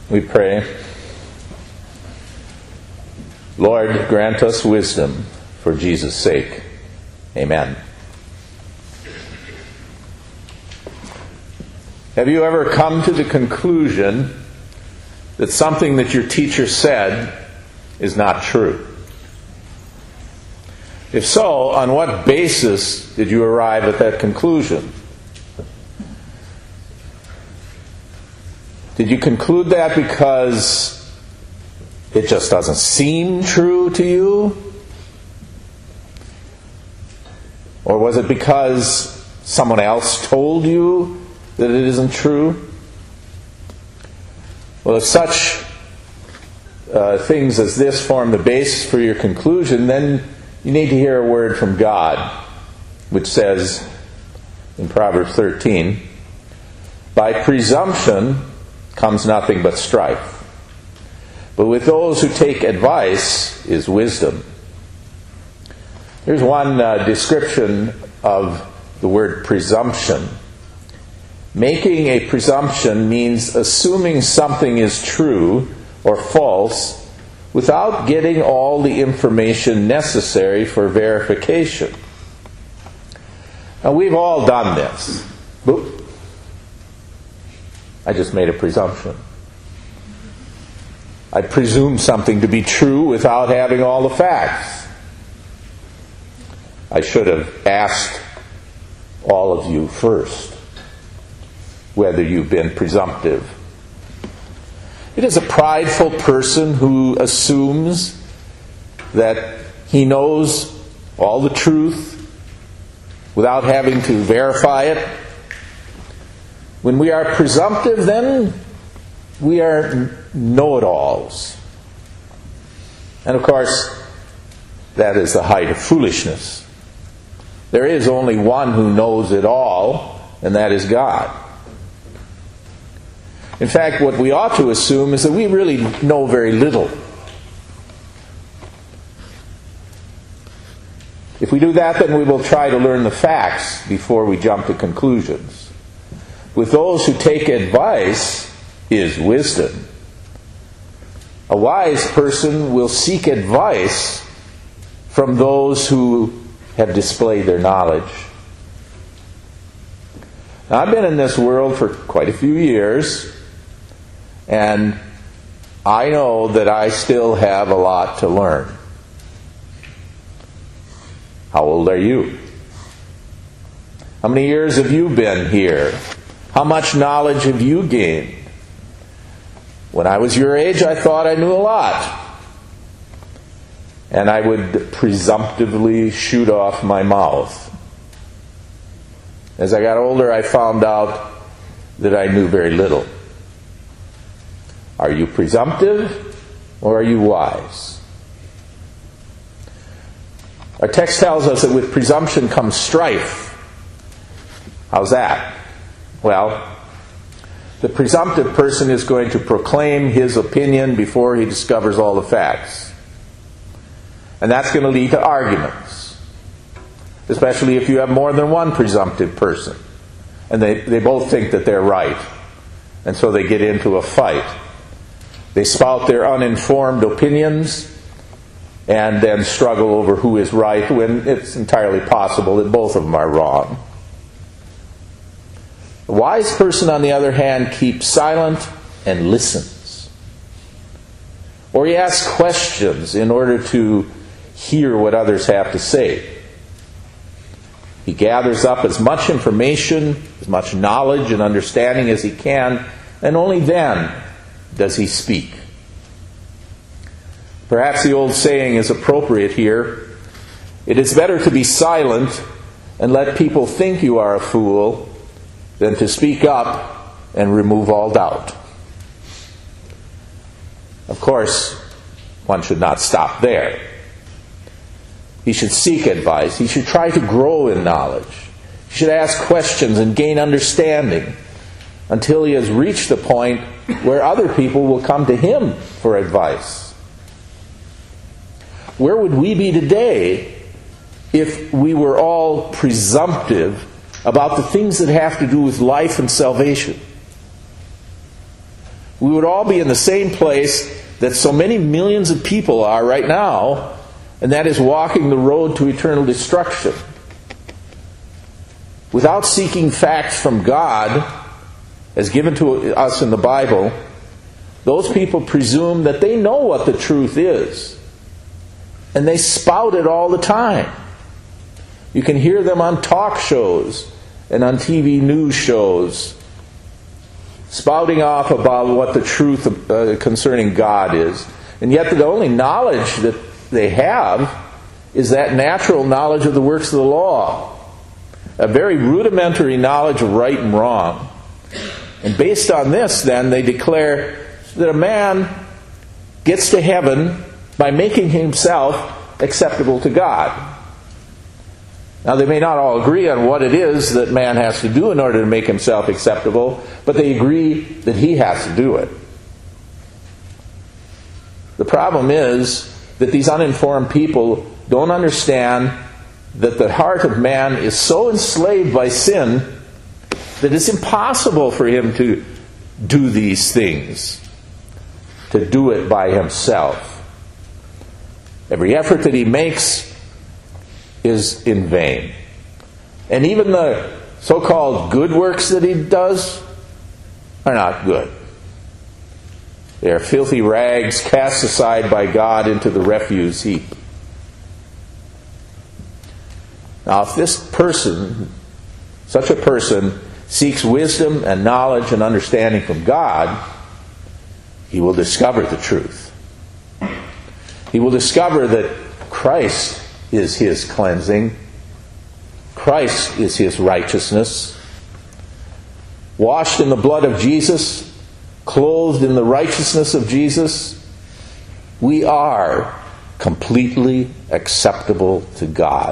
We pray. Lord, grant us wisdom for Jesus' sake. Amen. Have you ever come to the conclusion that something that your teacher said is not true? If so, on what basis did you arrive at that conclusion? Did you conclude that because it just doesn't seem true to you? Or was it because someone else told you that it isn't true? Well, if such things as this form the basis for your conclusion, then you need to hear a word from God, which says in Proverbs 13, "By presumption comes nothing but strife, but with those who take advice is wisdom." Here's one description of the word presumption. Making a presumption means assuming something is true or false without getting all the information necessary for verification. Now, we've all done this. Boop. I just made a presumption. I presume something to be true without having all the facts. I should have asked all of you first whether you've been presumptive. It is a prideful person who assumes that he knows all the truth without having to verify it. When we are presumptive, then we are know-it-alls. And of course, that is the height of foolishness. There is only one who knows it all, and that is God. In fact, what we ought to assume is that we really know very little. If we do that, then we will try to learn the facts before we jump to conclusions. With those who take advice is wisdom. A wise person will seek advice from those who have displayed their knowledge. Now, I've been in this world for quite a few years, and I know that I still have a lot to learn. How old are you? How many years have you been here? How much knowledge have you gained? When I was your age, I thought I knew a lot. And I would presumptively shoot off my mouth. As I got older, I found out that I knew very little. Are you presumptive or are you wise? Our text tells us that with presumption comes strife. How's that? Well, the presumptive person is going to proclaim his opinion before he discovers all the facts. And that's going to lead to arguments, especially if you have more than one presumptive person. And they both think that they're right. And so they get into a fight. They spout their uninformed opinions and then struggle over who is right when it's entirely possible that both of them are wrong. A wise person, on the other hand, keeps silent and listens. Or he asks questions in order to hear what others have to say. He gathers up as much information, as much knowledge and understanding as he can, and only then does he speak. Perhaps the old saying is appropriate here. It is better to be silent and let people think you are a fool than to speak up and remove all doubt. Of course, one should not stop there. He should seek advice. He should try to grow in knowledge. He should ask questions and gain understanding until he has reached the point where other people will come to him for advice. Where would we be today if we were all presumptive about the things that have to do with life and salvation? we would all be in the same place that so many millions of people are right now, and that is walking the road to eternal destruction. Without seeking facts from God, as given to us in the Bible, those people presume that they know what the truth is. And they spout it all the time. You can hear them on talk shows and on TV news shows, spouting off about what the truth concerning God is. And yet the only knowledge that they have is that natural knowledge of the works of the law. A very rudimentary knowledge of right and wrong. And based on this, then, they declare that a man gets to heaven by making himself acceptable to God. Now, they may not all agree on what it is that man has to do in order to make himself acceptable, but they agree that he has to do it. The problem is that these uninformed people don't understand that the heart of man is so enslaved by sin that it's impossible for him to do these things, to do it by himself. Every effort that he makes is in vain. And even the so-called good works that he does are not good. They are filthy rags cast aside by God into the refuse heap. Now, if this person, such a person, seeks wisdom and knowledge and understanding from God, he will discover the truth. He will discover that Christ is his cleansing. Christ is his righteousness. Washed in the blood of Jesus, clothed in the righteousness of Jesus, we are completely acceptable to God.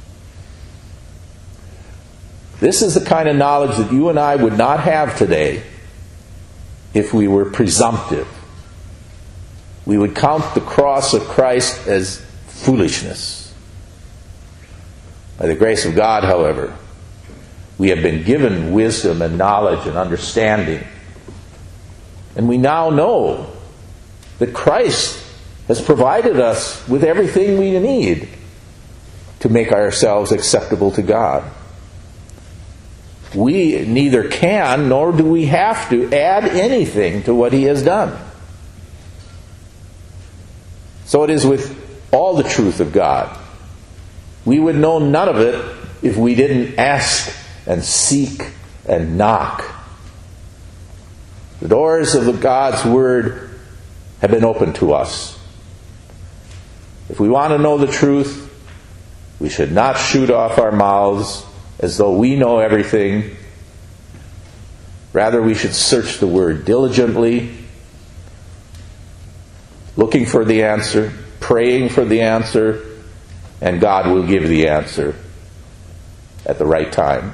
This is the kind of knowledge that you and I would not have today if we were presumptive. We would count the cross of Christ as foolishness. By the grace of God, however, we have been given wisdom and knowledge and understanding. And we now know that Christ has provided us with everything we need to make ourselves acceptable to God. We neither can nor do we have to add anything to what he has done. So it is with all the truth of God. We would know none of it if we didn't ask and seek and knock. The doors of God's Word have been opened to us. If we want to know the truth, we should not shoot off our mouths as though we know everything. Rather, we should search the Word diligently, looking for the answer, praying for the answer, and God will give the answer at the right time.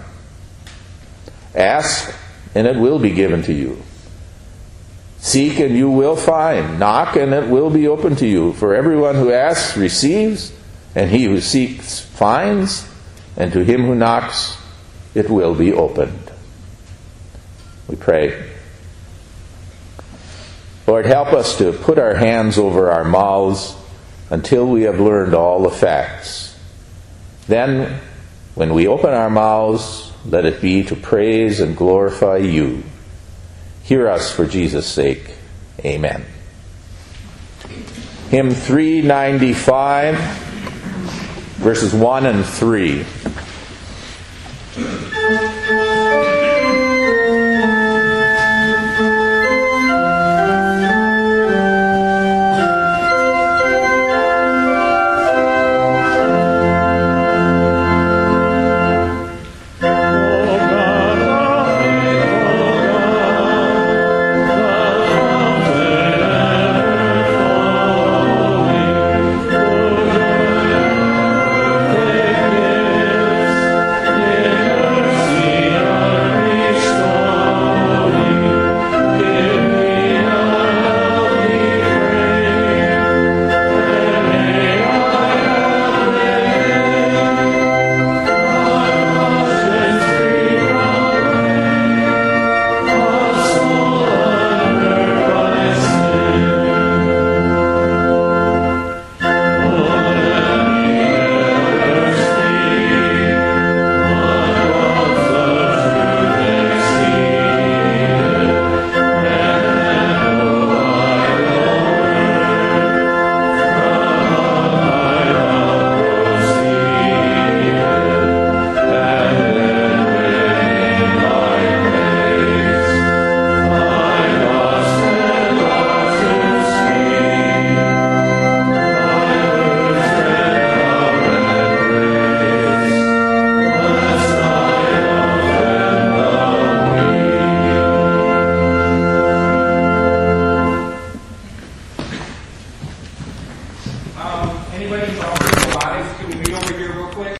Ask, and it will be given to you. Seek, and you will find. Knock, and it will be open to you. For everyone who asks receives, and he who seeks finds, and to him who knocks it will be opened. We pray. Lord, help us to put our hands over our mouths until we have learned all the facts. Then, when we open our mouths, let it be to praise and glorify you. Hear us for Jesus' sake. Amen. Hymn 395, verses 1 and 3.